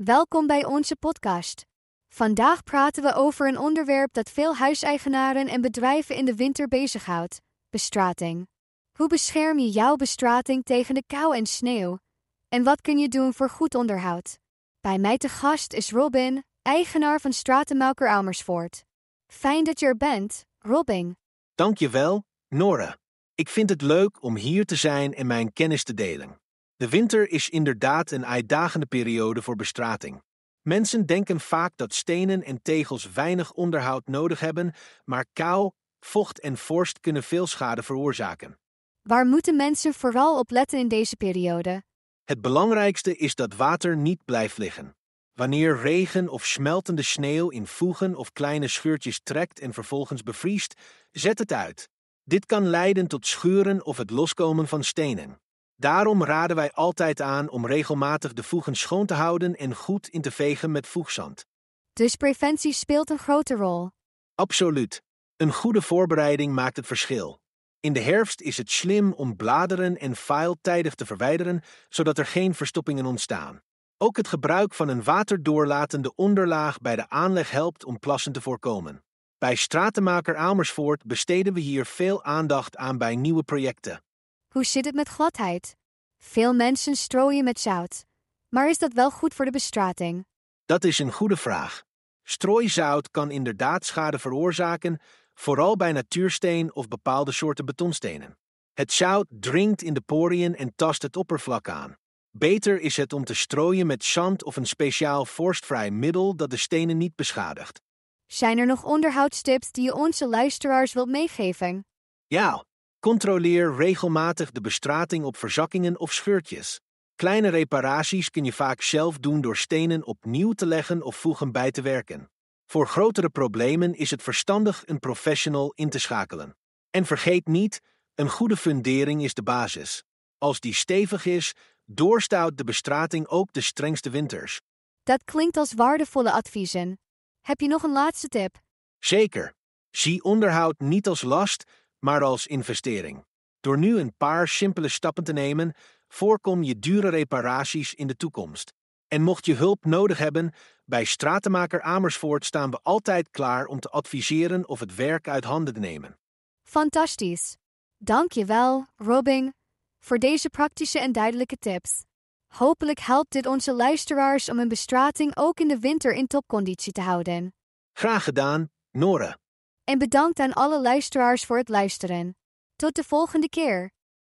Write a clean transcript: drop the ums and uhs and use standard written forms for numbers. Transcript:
Welkom bij onze podcast. Vandaag praten we over een onderwerp dat veel huiseigenaren en bedrijven in de winter bezighoudt: bestrating. Hoe bescherm je jouw bestrating tegen de kou en sneeuw? En wat kun je doen voor goed onderhoud? Bij mij te gast is Robin, eigenaar van Stratenmaker Amersfoort. Fijn dat je er bent, Robin. Dankjewel, Nora. Ik vind het leuk om hier te zijn en mijn kennis te delen. De winter is inderdaad een uitdagende periode voor bestrating. Mensen denken vaak dat stenen en tegels weinig onderhoud nodig hebben, maar kou, vocht en vorst kunnen veel schade veroorzaken. Waar moeten mensen vooral op letten in deze periode? Het belangrijkste is dat water niet blijft liggen. Wanneer regen of smeltende sneeuw in voegen of kleine scheurtjes trekt en vervolgens bevriest, zet het uit. Dit kan leiden tot scheuren of het loskomen van stenen. Daarom raden wij altijd aan om regelmatig de voegen schoon te houden en goed in te vegen met voegzand. Dus preventie speelt een grote rol. Absoluut. Een goede voorbereiding maakt het verschil. In de herfst is het slim om bladeren en vuil tijdig te verwijderen, zodat er geen verstoppingen ontstaan. Ook het gebruik van een waterdoorlatende onderlaag bij de aanleg helpt om plassen te voorkomen. Bij Stratenmaker Amersfoort besteden we hier veel aandacht aan bij nieuwe projecten. Hoe zit het met gladheid? Veel mensen strooien met zout. Maar is dat wel goed voor de bestrating? Dat is een goede vraag. Strooizout kan inderdaad schade veroorzaken, vooral bij natuursteen of bepaalde soorten betonstenen. Het zout dringt in de poriën en tast het oppervlak aan. Beter is het om te strooien met zand of een speciaal vorstvrij middel dat de stenen niet beschadigt. Zijn er nog onderhoudstips die je onze luisteraars wilt meegeven? Ja, controleer regelmatig de bestrating op verzakkingen of scheurtjes. Kleine reparaties kun je vaak zelf doen door stenen opnieuw te leggen of voegen bij te werken. Voor grotere problemen is het verstandig een professional in te schakelen. En vergeet niet, een goede fundering is de basis. Als die stevig is, doorstout de bestrating ook de strengste winters. Dat klinkt als waardevolle adviezen. Heb je nog een laatste tip? Zeker. Zie onderhoud niet als last, maar als investering. Door nu een paar simpele stappen te nemen, voorkom je dure reparaties in de toekomst. En mocht je hulp nodig hebben, bij Stratenmaker Amersfoort staan we altijd klaar om te adviseren of het werk uit handen te nemen. Fantastisch. Dank je wel, Robin, voor deze praktische en duidelijke tips. Hopelijk helpt dit onze luisteraars om hun bestrating ook in de winter in topconditie te houden. Graag gedaan, Nora. En bedankt aan alle luisteraars voor het luisteren. Tot de volgende keer.